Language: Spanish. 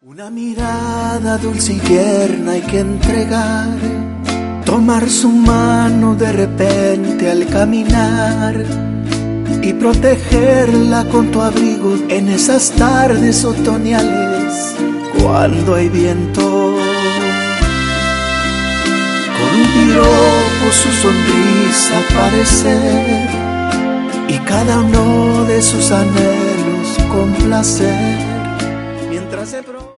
Una mirada dulce y tierna hay que entregar, tomar su mano de repente al caminar y protegerla con tu abrigo en esas tardes otoñales cuando hay viento. Con un piropo su sonrisa aparecer y cada uno de sus anhelos complacer mientras se